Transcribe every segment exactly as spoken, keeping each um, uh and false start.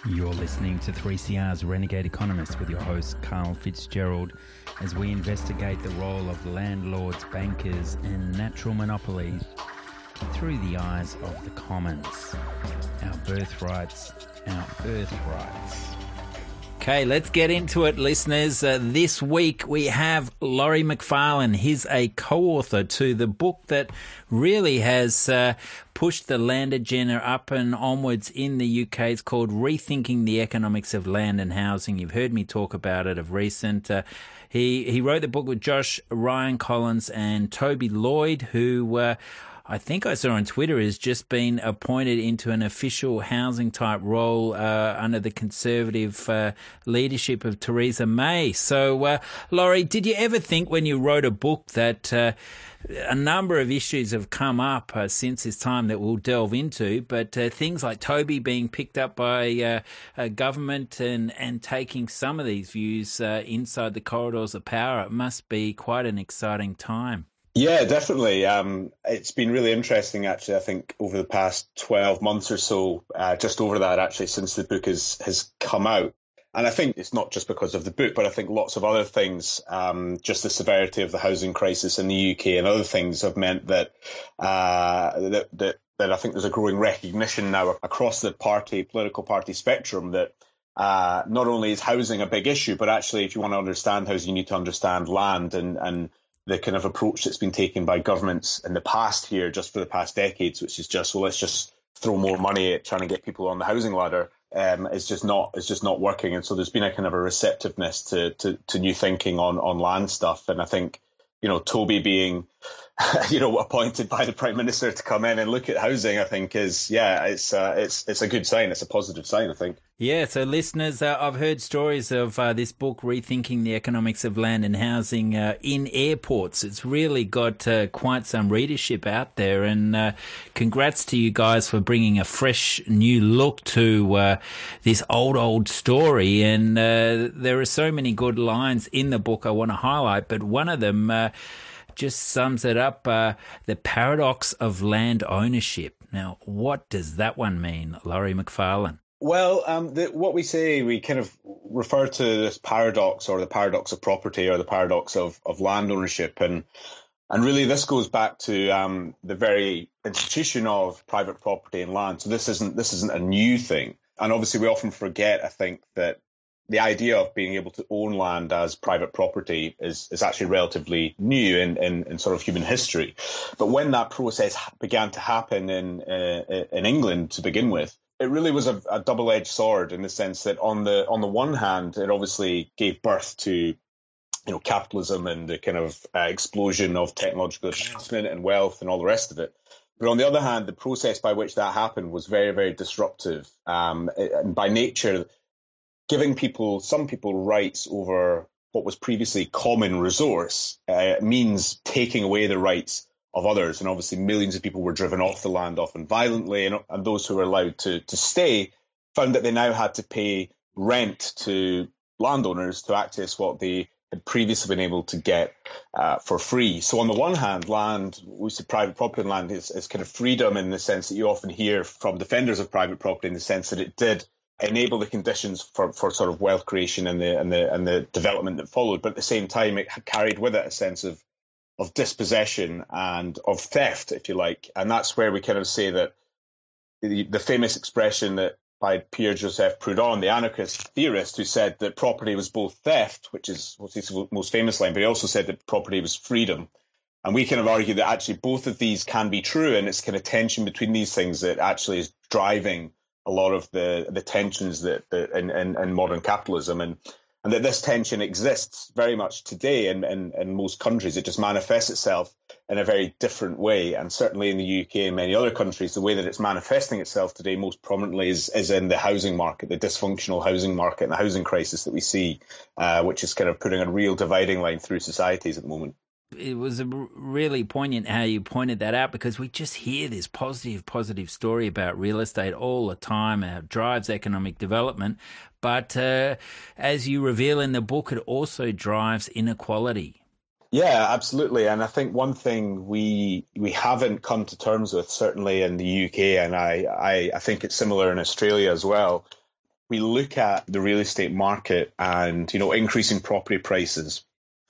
You're listening to three C R's Renegade Economist with your host, Carl Fitzgerald, as we investigate the role of landlords, bankers and natural monopolies through the eyes of the commons. Our birthrights, our birthrights. Okay, let's get into it, listeners. Uh, this week we have Laurie Macfarlane. He's a co-author to the book that really has uh, pushed the land agenda up and onwards in the U K. It's called Rethinking the Economics of Land and Housing. You've heard me talk about it of recent. Uh, he, he wrote the book with Josh Ryan Collins and Toby Lloyd, who... Uh, I think I saw on Twitter has just been appointed into an official housing type role uh, under the Conservative uh, leadership of Theresa May. So, uh, Laurie, did you ever think when you wrote a book that uh, a number of issues have come up uh, since this time that we'll delve into, but uh, things like Toby being picked up by uh, a government and, and taking some of these views uh, inside the corridors of power, it must be quite an exciting time. Yeah, definitely. Um, it's been really interesting, actually, I think, over the past twelve months or so, uh, just over that, actually, since the book has, has come out. And I think it's not just because of the book, but I think lots of other things, um, just the severity of the housing crisis in the U K and other things have meant that, uh, that, that, that I think there's a growing recognition now across the party, political party spectrum that uh, not only is housing a big issue, but actually, if you want to understand housing, you need to understand land and, and the kind of approach that's been taken by governments in the past here, just for the past decades, which is just, well, let's just throw more money at trying to get people on the housing ladder, um, is just not is just not working. And so there's been a kind of a receptiveness to to, to new thinking on, on land stuff. And I think, you know, Toby being, you know, appointed by the Prime Minister to come in and look at housing, I think is, yeah, it's uh, it's it's a good sign. It's a positive sign, I think. Yeah, so listeners, uh, I've heard stories of uh, this book, Rethinking the Economics of Land and Housing, uh, in airports. It's really got uh, quite some readership out there, and uh, congrats to you guys for bringing a fresh new look to uh, this old, old story. And uh, there are so many good lines in the book I want to highlight, but one of them uh, just sums it up, uh, the paradox of land ownership. Now, what does that one mean, Laurie Macfarlane? Well, um, the, what we say, we kind of refer to this paradox or the paradox of property or the paradox of, of land ownership. And and really this goes back to um, the very institution of private property and land. So this isn't this isn't a new thing. And obviously we often forget, I think, that the idea of being able to own land as private property is, is actually relatively new in, in, in sort of human history. But when that process began to happen in uh, in England to begin with, it really was a, a double-edged sword in the sense that on the on the one hand, it obviously gave birth to, you know, capitalism and the kind of uh, explosion of technological advancement and wealth and all the rest of it. But on the other hand, the process by which that happened was very, very disruptive. Um, and by nature, giving people, some people, rights over what was previously common resource uh, means taking away the rights of others. And obviously millions of people were driven off the land, often violently, and, and those who were allowed to, to stay found that they now had to pay rent to landowners to access what they had previously been able to get uh, for free. So on the one hand, land, we say private property and land is, is kind of freedom in the sense that you often hear from defenders of private property, in the sense that it did enable the conditions for, for sort of wealth creation and the, and the, and the development that followed. But at the same time, it carried with it a sense of of dispossession and of theft, if you like. And that's where we kind of say that the, the famous expression that by Pierre-Joseph Proudhon, the anarchist theorist, who said that property was both theft, which is what's his most famous line, but he also said that property was freedom. And we kind of argue that actually both of these can be true, and it's kind of tension between these things that actually is driving a lot of the, the tensions that, that in, in, in modern capitalism. And And that this tension exists very much today in, in, in most countries. It just manifests itself in a very different way. And certainly in the U K and many other countries, the way that it's manifesting itself today most prominently is, is in the housing market, the dysfunctional housing market and the housing crisis that we see, uh, which is kind of putting a real dividing line through societies at the moment. It was a really poignant how you pointed that out, because we just hear this positive, positive story about real estate all the time, how it drives economic development. But uh, as you reveal in the book, it also drives inequality. Yeah, absolutely. And I think one thing we we haven't come to terms with, certainly in the U K, and I, I, I think it's similar in Australia as well, we look at the real estate market and, you know, increasing property prices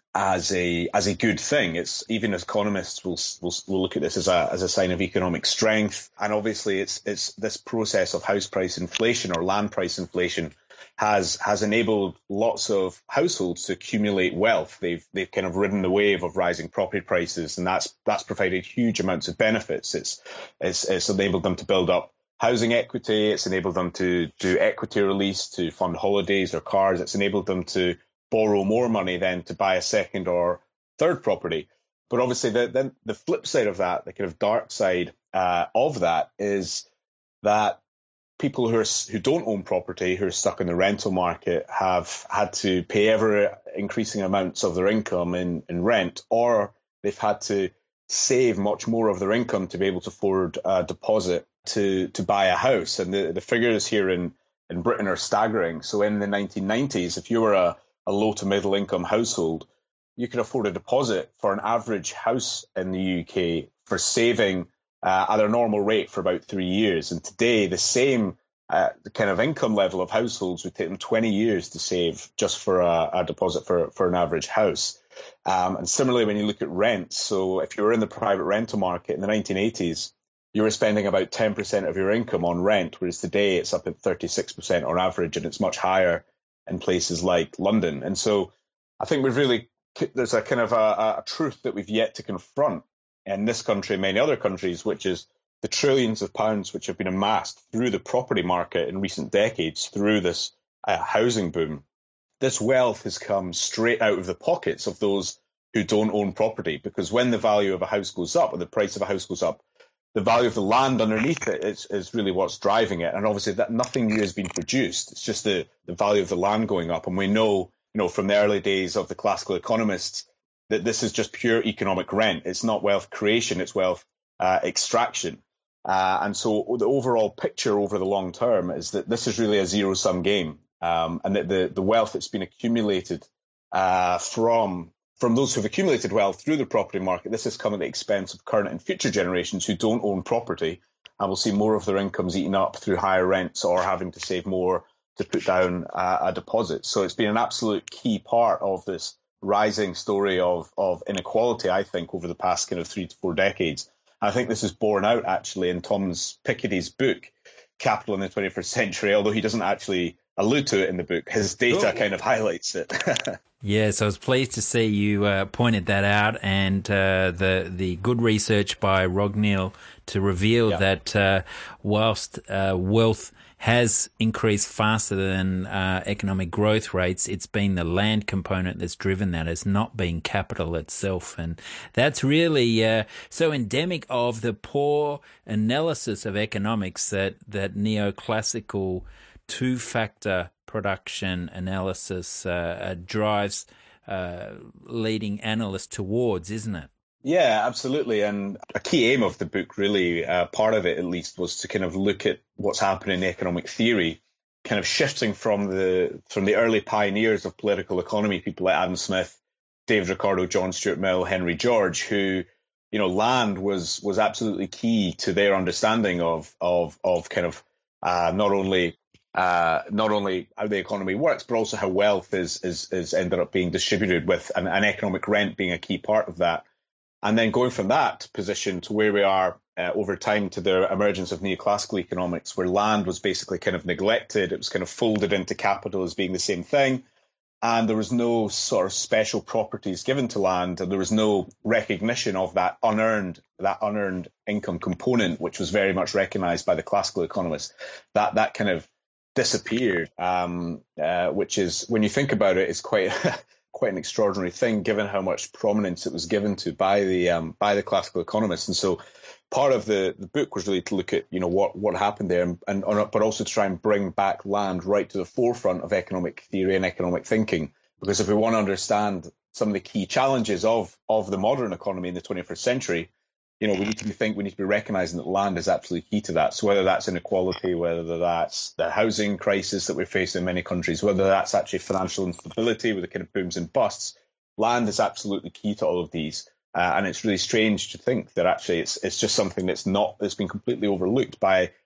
as a as a good thing. It's even as economists will will will look at this as a as a sign of economic strength. And obviously, it's it's this process of house price inflation or land price inflation has has enabled lots of households to accumulate wealth. They've they've kind of ridden the wave of rising property prices, and that's that's provided huge amounts of benefits. It's it's it's enabled them to build up housing equity. It's enabled them to do equity release to fund holidays or cars. It's enabled them to borrow more money then to buy a second or third property. But obviously, the, then the flip side of that, the kind of dark side uh, of that, is that people who are who don't own property, who are stuck in the rental market, have had to pay ever increasing amounts of their income in, in rent, or they've had to save much more of their income to be able to afford a deposit to to buy a house. And the, the figures here in, in Britain are staggering. So in the nineteen nineties, if you were a a low to middle income household, you could afford a deposit for an average house in the U K for saving uh, at a normal rate for about three years. And today, the same uh, kind of income level of households would take them twenty years to save just for a, a deposit for, for an average house. Um, and similarly, when you look at rents, so if you were in the private rental market in the nineteen eighties, you were spending about ten percent of your income on rent, whereas today it's up at thirty-six percent on average, and it's much higher in places like London. And so I think we've really, there's a kind of a, a truth that we've yet to confront in this country and many other countries, which is the trillions of pounds which have been amassed through the property market in recent decades, through this uh, housing boom. This wealth has come straight out of the pockets of those who don't own property, because when the value of a house goes up or the price of a house goes up, the value of the land underneath it is, is really what's driving it. And obviously that nothing new has been produced. It's just the, the value of the land going up. And we know, you know, from the early days of the classical economists that this is just pure economic rent. It's not wealth creation, it's wealth uh, extraction. Uh, and so the overall picture over the long term is that this is really a zero-sum game. Um, and that the, the wealth that's been accumulated uh, from From those who've accumulated wealth through the property market, this has come at the expense of current and future generations who don't own property and will see more of their incomes eaten up through higher rents or having to save more to put down uh, a deposit. So it's been an absolute key part of this rising story of, of inequality, I think, over the past kind of three to four decades. And I think this is borne out actually in Thomas Piketty's book, Capital in the twenty-first Century, although he doesn't actually allude to it in the book. His data oh. kind of highlights it. Yes, I was pleased to see you uh, pointed that out, and uh, the the good research by Rognil to reveal yeah. that uh, whilst uh, wealth has increased faster than uh, economic growth rates, it's been the land component that's driven that. It's not been capital itself, and that's really uh, so endemic of the poor analysis of economics that that neoclassical two-factor production analysis uh, drives uh, leading analysts towards, isn't it? Yeah, absolutely. And a key aim of the book, really, uh, part of it at least, was to kind of look at what's happening in economic theory, kind of shifting from the from the early pioneers of political economy, people like Adam Smith, David Ricardo, John Stuart Mill, Henry George, who, you know, land was was absolutely key to their understanding of of of kind of uh, not only Uh, not only how the economy works, but also how wealth is is is ended up being distributed, with an, an economic rent being a key part of that. And then going from that position to where we are uh, over time to the emergence of neoclassical economics, where land was basically kind of neglected. It was kind of folded into capital as being the same thing. And there was no sort of special properties given to land, and there was no recognition of that unearned, that unearned income component, which was very much recognized by the classical economists. That that kind of disappeared, um, uh, which is, when you think about it, is quite quite an extraordinary thing, given how much prominence it was given to by the um, by the classical economists. And so, part of the, the book was really to look at, you know, what what happened there, and, and but also to try and bring back land right to the forefront of economic theory and economic thinking. Because if we want to understand some of the key challenges of of the modern economy in the twenty-first century, you know, we need to be think we need to be recognizing that land is absolutely key to that. So whether that's inequality, whether that's the housing crisis that we're facing in many countries, whether that's actually financial instability with the kind of booms and busts, land is absolutely key to all of these. Uh, and it's really strange to think that actually it's it's just something that's not that's been completely overlooked by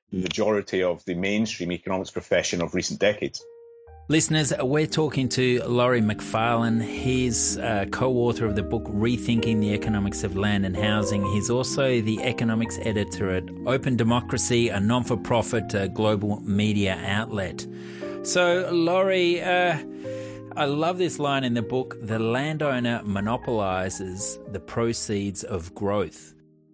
the majority of the mainstream economics profession of recent decades. Listeners, we're talking to Laurie Macfarlane. He's a co-author of the book Rethinking the Economics of Land and Housing. He's also the economics editor at Open Democracy, a non-for-profit uh, global media outlet. So, Laurie, uh, I love this line in the book, the landowner monopolizes the proceeds of growth.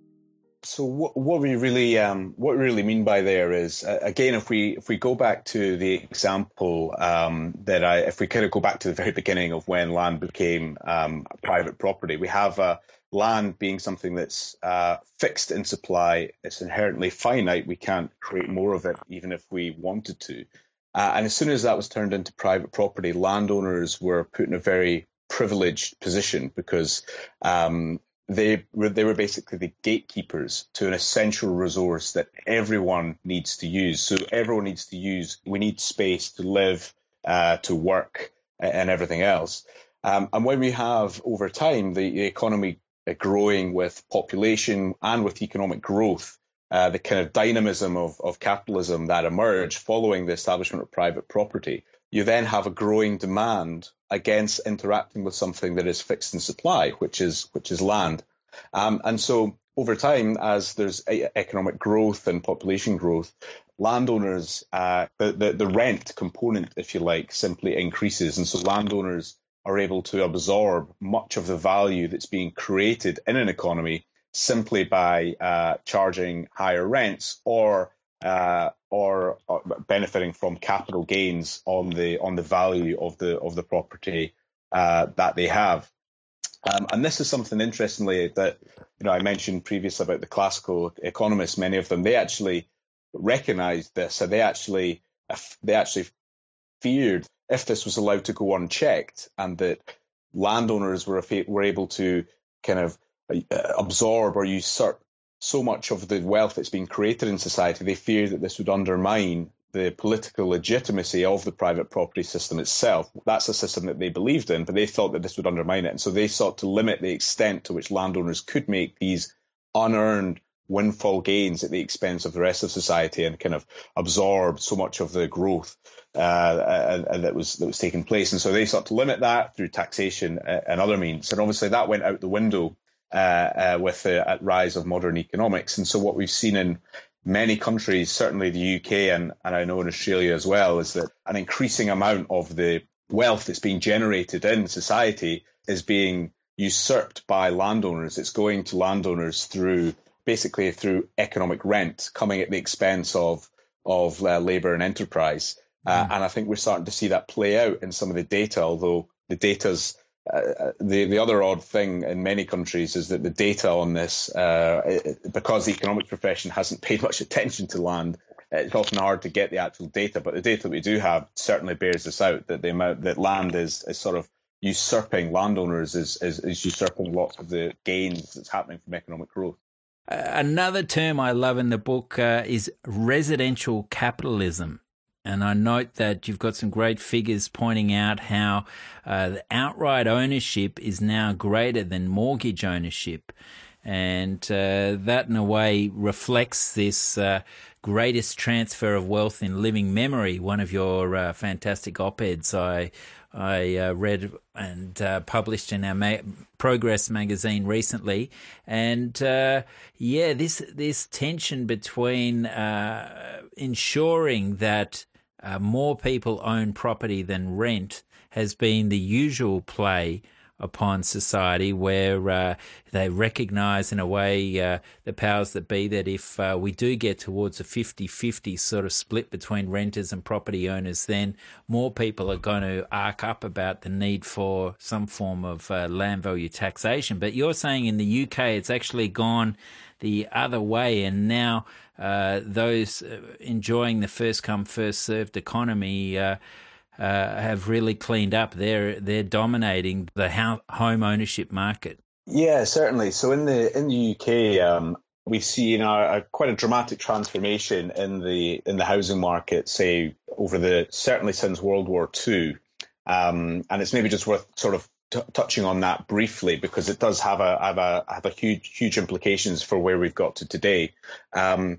So what, what we really um, what we really mean by there is uh, again, if we if we go back to the example um, that I if we kind of go back to the very beginning of when land became um, private property, we have uh, land being something that's uh, fixed in supply. It's inherently finite. We can't create more of it, even if we wanted to. Uh, and as soon as that was turned into private property, landowners were put in a very privileged position because um, They were, they were basically the gatekeepers to an essential resource that everyone needs to use. So everyone needs to use, we need space to live, uh, to work, and everything else. Um, and when we have, over time, the, the economy growing with population and with economic growth, uh, the kind of dynamism of, of capitalism that emerged following the establishment of private property, you then have a growing demand against interacting with something that is fixed in supply, which is which is land. Um, and so over time, as there's economic growth and population growth, landowners, uh, the, the, the rent component, if you like, simply increases. And so landowners are able to absorb much of the value that's being created in an economy simply by uh, charging higher rents or Uh, or, or benefiting from capital gains on the on the value of the of the property uh, that they have. Um, and this is something, interestingly, that you know I mentioned previously about the classical economists. Many of them, they actually recognized this, and they actually they actually feared if this was allowed to go unchecked, and that landowners were were able to kind of absorb or usurp so much of the wealth that's being created in society. They fear that this would undermine the political legitimacy of the private property system itself. That's a system that they believed in, but they thought that this would undermine it. And so they sought to limit the extent to which landowners could make these unearned windfall gains at the expense of the rest of society and kind of absorb so much of the growth uh, and, that was that was taking place. And so they sought to limit that through taxation and other means. And obviously that went out the window Uh, uh, with the uh, rise of modern economics. And so what we've seen in many countries, certainly the U K and, and I know in Australia as well, is that an increasing amount of the wealth that's being generated in society is being usurped by landowners. It's going to landowners through basically through economic rent coming at the expense of, of uh, labour and enterprise. Uh, mm. And I think we're starting to see that play out in some of the data, although the data's Uh, the the other odd thing in many countries is that the data on this, uh, it, because the economic profession hasn't paid much attention to land, it's often hard to get the actual data. But the data that we do have certainly bears this out, that the amount that land is, is sort of usurping, landowners is, is, is usurping lots of the gains that's happening from economic growth. Another term I love in the book uh, is residential capitalism. And I note that you've got some great figures pointing out how uh, the outright ownership is now greater than mortgage ownership. And uh, that, in a way, reflects this uh, greatest transfer of wealth in living memory. One of your uh, fantastic op-eds I I uh, read and uh, published in our ma- Progress magazine recently. And, uh, yeah, this, this tension between uh, ensuring that Uh, more people own property than rent has been the usual play upon society, where uh, they recognise in a way uh, the powers that be that if uh, we do get towards a fifty-fifty sort of split between renters and property owners, then more people are going to arc up about the need for some form of uh, land value taxation. But you're saying in the U K it's actually gone the other way, and now uh, those enjoying the first-come, first-served economy uh, uh, have really cleaned up. They're they're dominating the home ownership market. Yeah, certainly. So in the in the U K, um, we've seen a, a quite a dramatic transformation in the in the housing market, say over the certainly since World War Two, um, and it's maybe just worth sort of T- touching on that briefly, because it does have a have a have a huge huge implications for where we've got to today. Um,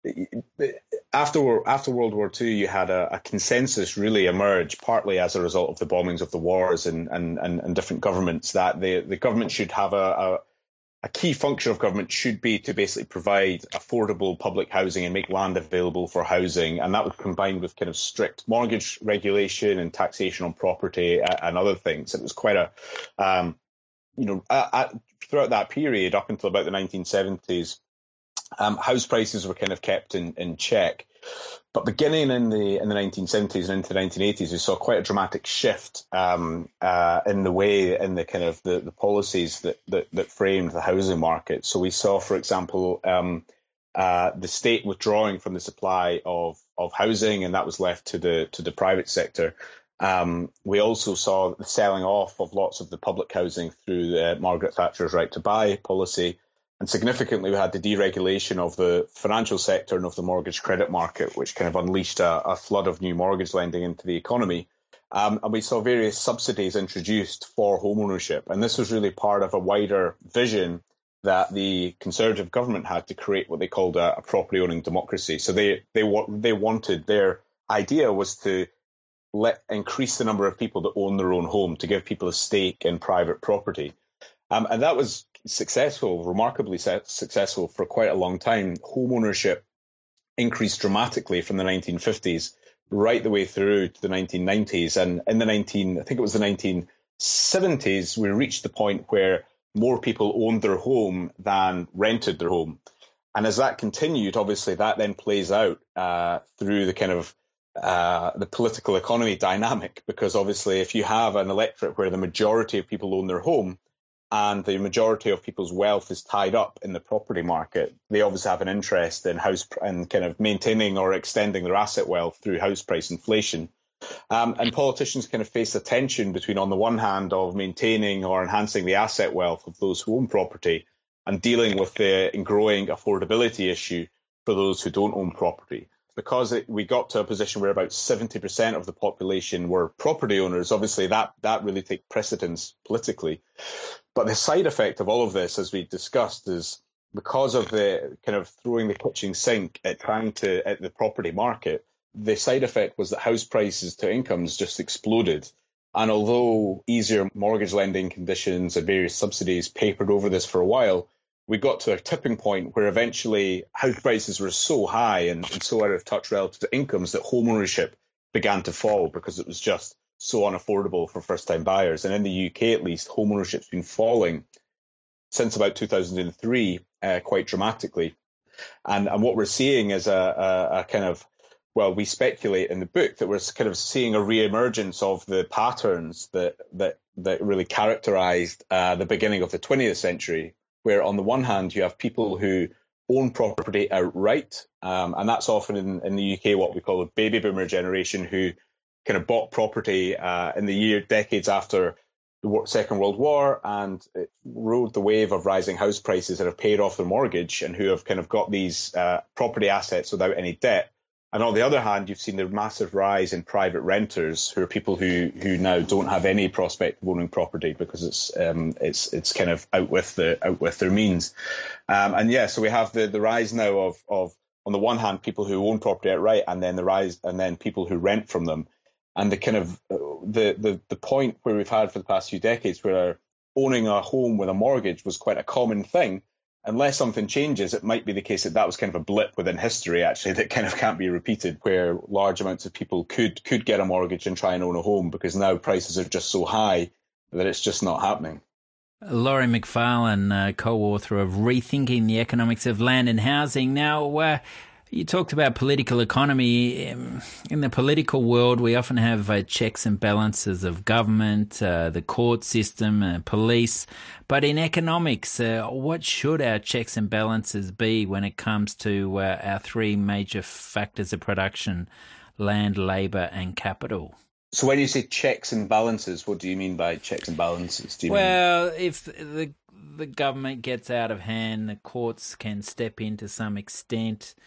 after after World War Two, you had a, a consensus really emerge, partly as a result of the bombings of the wars and and, and, and different governments, that the, the government should have a, a a key function of government should be to basically provide affordable public housing and make land available for housing. And that was combined with kind of strict mortgage regulation and taxation on property and other things. It was quite a, um, you know, at, at, throughout that period, up until about the nineteen seventies, um, house prices were kind of kept in, in check. But beginning in the in the nineteen seventies and into the nineteen eighties, we saw quite a dramatic shift um, uh, in the way, in the kind of the, the policies that, that that framed the housing market. So we saw, for example, um, uh, the state withdrawing from the supply of of housing, and that was left to the to the private sector. Um, we also saw the selling off of lots of the public housing through the Margaret Thatcher's Right to Buy policy. And significantly, we had the deregulation of the financial sector and of the mortgage credit market, which kind of unleashed a, a flood of new mortgage lending into the economy. Um, and we saw various subsidies introduced for home ownership. And this was really part of a wider vision that the Conservative government had to create what they called a, a property owning democracy. So they they they wanted, their idea was to let increase the number of people that own their own home, to give people a stake in private property. Um, and that was successful, remarkably successful for quite a long time. Home ownership increased dramatically from the nineteen fifties right the way through to the nineteen nineties. And in the nineteen, I think it was the nineteen seventies, we reached the point where more people owned their home than rented their home. And as that continued, obviously that then plays out uh, through the kind of uh, the political economy dynamic, because obviously if you have an electorate where the majority of people own their home, and the majority of people's wealth is tied up in the property market, they obviously have an interest in house and kind of maintaining or extending their asset wealth through house price inflation. Um, and politicians kind of face a tension between, on the one hand, of maintaining or enhancing the asset wealth of those who own property and dealing with the growing affordability issue for those who don't own property. Because it, we got to a position where about seventy percent of the population were property owners, obviously that, that really takes precedence politically. But the side effect of all of this, as we discussed, is because of the kind of throwing the kitchen sink at trying to at the property market, the side effect was that house prices to incomes just exploded. And although easier mortgage lending conditions and various subsidies papered over this for a while, we got to a tipping point where eventually house prices were so high and, and so out of touch relative to incomes that home ownership began to fall because it was just so unaffordable for first-time buyers. And in the U K, at least, home ownership's been falling since about two thousand three, uh, quite dramatically. And, and what we're seeing is a, a, a kind of, well, we speculate in the book that we're kind of seeing a re-emergence of the patterns that that that really characterized uh, the beginning of the twentieth century, where on the one hand, you have people who own property outright, um, and that's often in, in the U K what we call a baby boomer generation, who kind of bought property uh, in the year decades after the Second World War, and it rode the wave of rising house prices that have paid off their mortgage and who have kind of got these uh, property assets without any debt. And on the other hand, you've seen the massive rise in private renters, who are people who who now don't have any prospect of owning property because it's um, it's it's kind of out with the out with their means. Um, and yeah, so we have the the rise now of of on the one hand people who own property outright, and then the rise and then people who rent from them. And the kind of uh, the, the the point where we've had for the past few decades, where owning a home with a mortgage was quite a common thing. Unless something changes, it might be the case that that was kind of a blip within history, actually, that kind of can't be repeated, where large amounts of people could could get a mortgage and try and own a home, because now prices are just so high that it's just not happening. Laurie Macfarlane, uh, co-author of Rethinking the Economics of Land and Housing. Now, uh, you talked about political economy. In the political world, we often have uh, checks and balances of government, uh, the court system, uh, police. But in economics, uh, what should our checks and balances be when it comes to uh, our three major factors of production: land, labour and capital? So when you say checks and balances, what do you mean by checks and balances? Do you well, mean... if the the government gets out of hand, the courts can step in to some extent.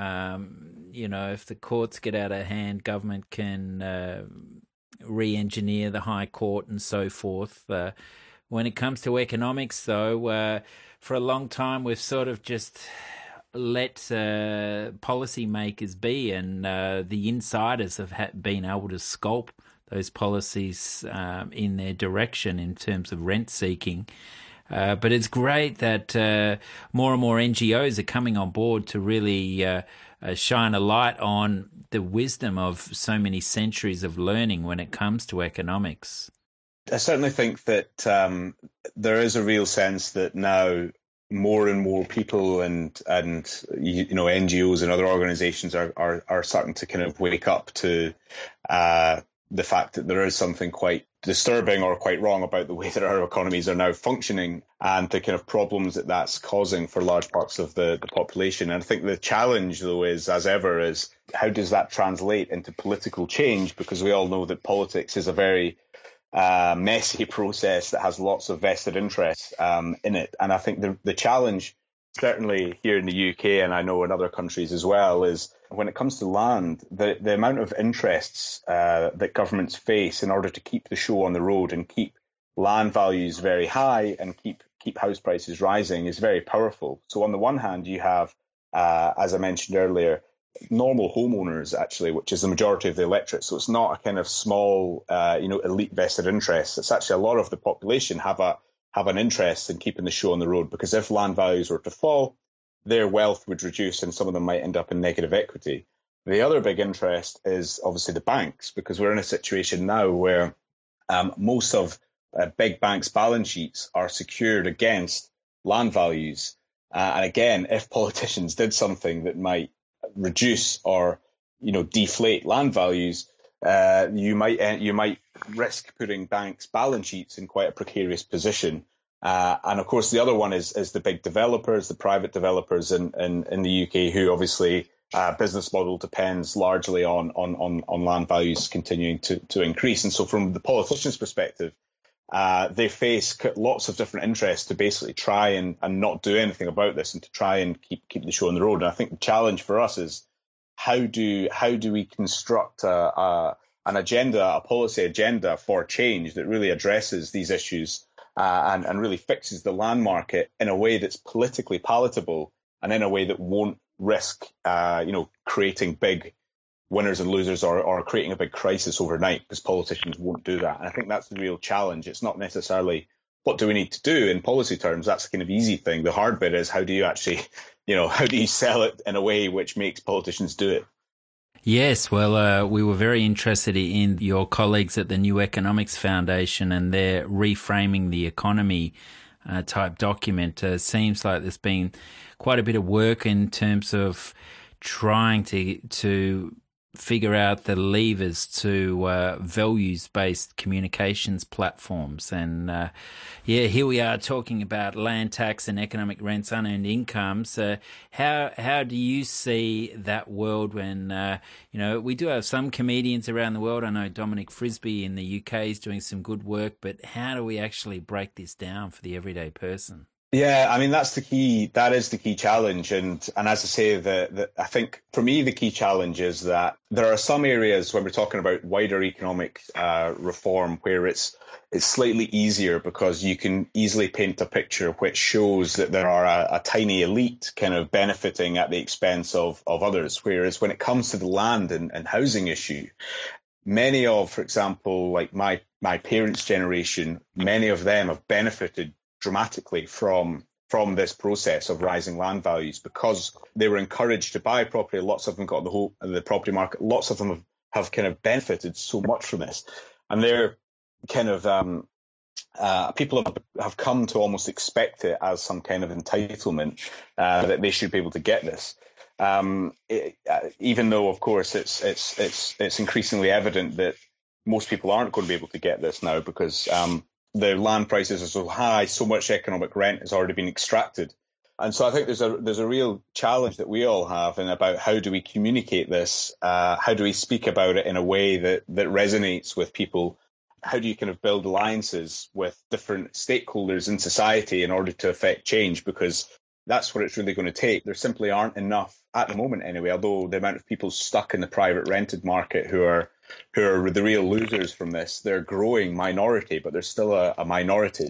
Um, you know, if the courts get out of hand, government can uh, re-engineer the High Court and so forth. Uh, when it comes to economics, though, uh, for a long time we've sort of just let uh, policymakers be, and uh, the insiders have ha- been able to sculpt those policies um, in their direction in terms of rent seeking. Uh, but it's great that uh, more and more N G Os are coming on board to really uh, uh, shine a light on the wisdom of so many centuries of learning when it comes to economics. I certainly think that um, there is a real sense that now more and more people and and you, you know N G Os and other organisations are, are are starting to kind of wake up to uh, the fact that there is something quite disturbing or quite wrong about the way that our economies are now functioning and the kind of problems that that's causing for large parts of the, the population. And I think the challenge, though, is, as ever, is how does that translate into political change? Because we all know that politics is a very uh, messy process that has lots of vested interests um, in it. And I think the, the challenge, certainly here in the U K, and I know in other countries as well, is when it comes to land, the, the amount of interests uh, that governments face in order to keep the show on the road and keep land values very high and keep keep house prices rising is very powerful. So on the one hand, you have, uh, as I mentioned earlier, normal homeowners, actually, which is the majority of the electorate. So it's not a kind of small, uh, you know, elite vested interest. It's actually a lot of the population have a have an interest in keeping the show on the road, because if land values were to fall, their wealth would reduce and some of them might end up in negative equity. The other big interest is obviously the banks, because we're in a situation now where um, most of uh, big banks' balance sheets are secured against land values. Uh, and again, if politicians did something that might reduce or, you know, deflate land values, uh, you might you might risk putting banks' balance sheets in quite a precarious position. Uh, and of course, the other one is is the big developers, the private developers in, in, in the U K, who obviously uh, business model depends largely on on, on, on land values continuing to, to increase. And so from the politicians' perspective, uh, they face lots of different interests to basically try and, and not do anything about this and to try and keep keep the show on the road. And I think the challenge for us is how do how do we construct a, a, an agenda, a policy agenda for change that really addresses these issues uh, and, and really fixes the land market in a way that's politically palatable and in a way that won't risk, uh, you know, creating big winners and losers or, or creating a big crisis overnight, because politicians won't do that. And I think that's the real challenge. It's not necessarily what do we need to do in policy terms. That's a kind of easy thing. The hard bit is how do you actually, you know, how do you sell it in a way which makes politicians do it? Yes, well, uh, we were very interested in your colleagues at the New Economics Foundation and their Reframing the Economy uh, type document. Uh, seems like there's been quite a bit of work in terms of trying to to figure out the levers to uh, values-based communications platforms. And uh, yeah, here we are talking about land tax and economic rents, unearned incomes. Uh, how how do you see that world when, uh, you know, we do have some comedians around the world. I know Dominic Frisby in the U K is doing some good work, but how do we actually break this down for the everyday person? Yeah, I mean, that's the key. That is the key challenge. And and as I say, the, the I think for me, the key challenge is that there are some areas when we're talking about wider economic uh, reform where it's it's slightly easier because you can easily paint a picture which shows that there are a, a tiny elite kind of benefiting at the expense of, of others. Whereas when it comes to the land and, and housing issue, many of, for example, like my my parents' generation, many of them have benefited dramatically from from this process of rising land values because they were encouraged to buy property. Lots of them got the whole the property market. Lots of them have, have kind of benefited so much from this, and they're kind of um, uh, people have, have come to almost expect it as some kind of entitlement uh, that they should be able to get this. Um, it, uh, even though, of course, it's it's it's it's increasingly evident that most people aren't going to be able to get this now because um, the land prices are so high, so much economic rent has already been extracted. And so I think there's a there's a real challenge that we all have in about how do we communicate this? Uh, how do we speak about it in a way that, that resonates with people? How do you kind of build alliances with different stakeholders in society in order to affect change? Because that's what it's really going to take. There simply aren't enough at the moment anyway, although the amount of people stuck in the private rented market who are who are the real losers from this, they're a growing minority, but they're still a, a minority.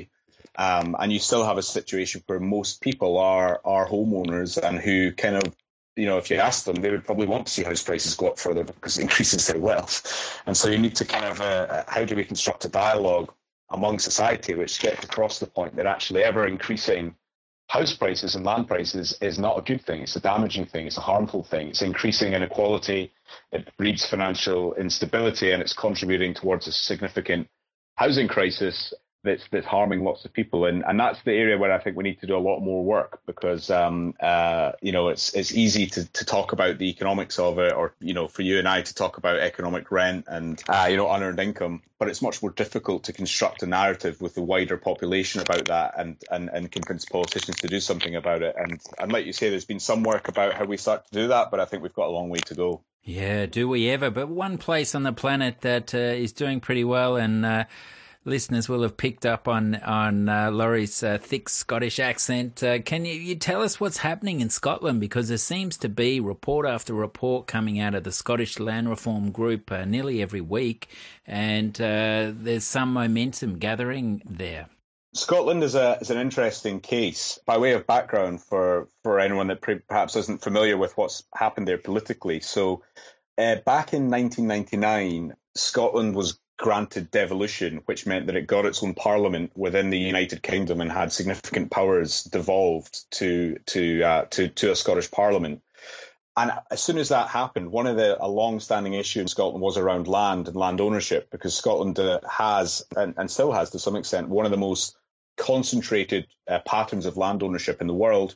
Um, and you still have a situation where most people are are homeowners and who kind of, you know, if you ask them, they would probably want to see house prices go up further because it increases their wealth. And so you need to kind of, uh, how do we construct a dialogue among society which gets across the point that actually ever increasing house prices and land prices is not a good thing. It's a damaging thing. It's a harmful thing. It's increasing inequality. It breeds financial instability, and it's contributing towards a significant housing crisis that's that's harming lots of people. And and that's the area where I think we need to do a lot more work, because um uh you know it's it's easy to to talk about the economics of it, or you know for you and I to talk about economic rent and uh you know unearned income, but it's much more difficult to construct a narrative with the wider population about that and and and convince politicians to do something about it. And and like you say, there's been some work about how we start to do that, but I think we've got a long way to go. Yeah, do we ever? But one place on the planet that uh, is doing pretty well, and uh, listeners will have picked up on on uh, Laurie's uh, thick Scottish accent. Uh, can you, you tell us what's happening in Scotland? Because there seems to be report after report coming out of the Scottish Land Reform Group uh, nearly every week, and uh, there's some momentum gathering there. Scotland is a is an interesting case. By way of background for, for anyone that pre- perhaps isn't familiar with what's happened there politically. So uh, back in nineteen ninety-nine, Scotland was granted devolution, which meant that it got its own parliament within the United Kingdom and had significant powers devolved to to uh, to, to a Scottish parliament. And as soon as that happened, one of the a long-standing issue in Scotland was around land and land ownership, because Scotland uh, has, and, and still has to some extent, one of the most concentrated uh, patterns of land ownership in the world.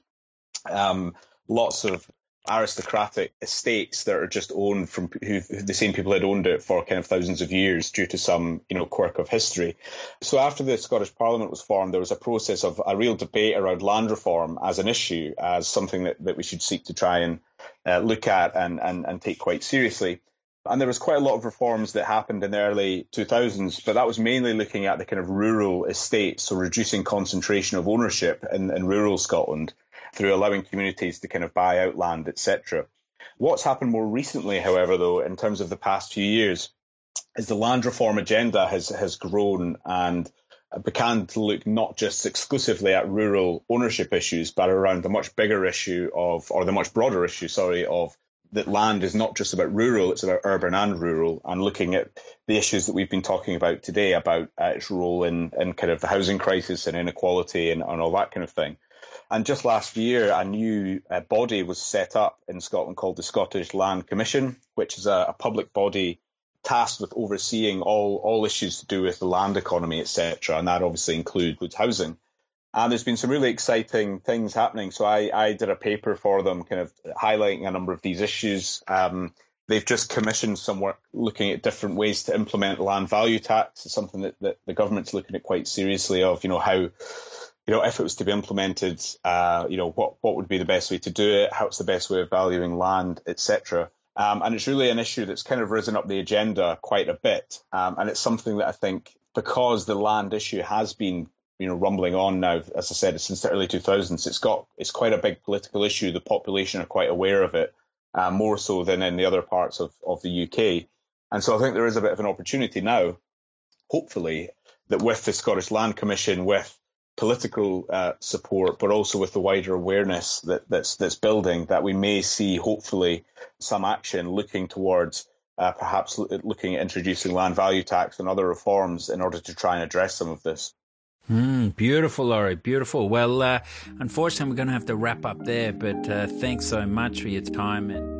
Um, lots of aristocratic estates that are just owned from who, the same people had owned it for kind of thousands of years due to some, you know, quirk of history. So after the Scottish Parliament was formed, there was a process of a real debate around land reform as an issue, as something that, that we should seek to try and uh, look at and, and, and take quite seriously. And there was quite a lot of reforms that happened in the early two thousands, but that was mainly looking at the kind of rural estates, so reducing concentration of ownership in, in rural Scotland through allowing communities to kind of buy out land, et cetera. What's happened more recently, however, though, in terms of the past few years, is the land reform agenda has has grown and began to look not just exclusively at rural ownership issues, but around the much bigger issue of, or the much broader issue, sorry, of that land is not just about rural, it's about urban and rural, and looking at the issues that we've been talking about today about uh, its role in, in kind of the housing crisis and inequality and, and all that kind of thing. And just last year, a new uh, body was set up in Scotland called the Scottish Land Commission, which is a, a public body tasked with overseeing all, all issues to do with the land economy, et cetera. And that obviously includes housing. And there's been some really exciting things happening. So I, I did a paper for them kind of highlighting a number of these issues. Um, they've just commissioned some work looking at different ways to implement land value tax. It's something that, that the government's looking at quite seriously of, you know, how, you know, if it was to be implemented, uh, you know, what, what would be the best way to do it? How's the best way of valuing land, et cetera. Um, and it's really an issue that's kind of risen up the agenda quite a bit. Um, and it's something that I think, because the land issue has been, you know, rumbling on now, as I said, since the early two thousands, it's got it's quite a big political issue. The population are quite aware of it, uh, more so than in the other parts of, of the U K. And so I think there is a bit of an opportunity now, hopefully, that with the Scottish Land Commission, with political uh, support, but also with the wider awareness that, that's that's building, that we may see, hopefully, some action looking towards uh, perhaps looking at introducing land value tax and other reforms in order to try and address some of this. Mm, beautiful, Laurie, beautiful. Well, uh, unfortunately, we're going to have to wrap up there, but uh, thanks so much for your time. And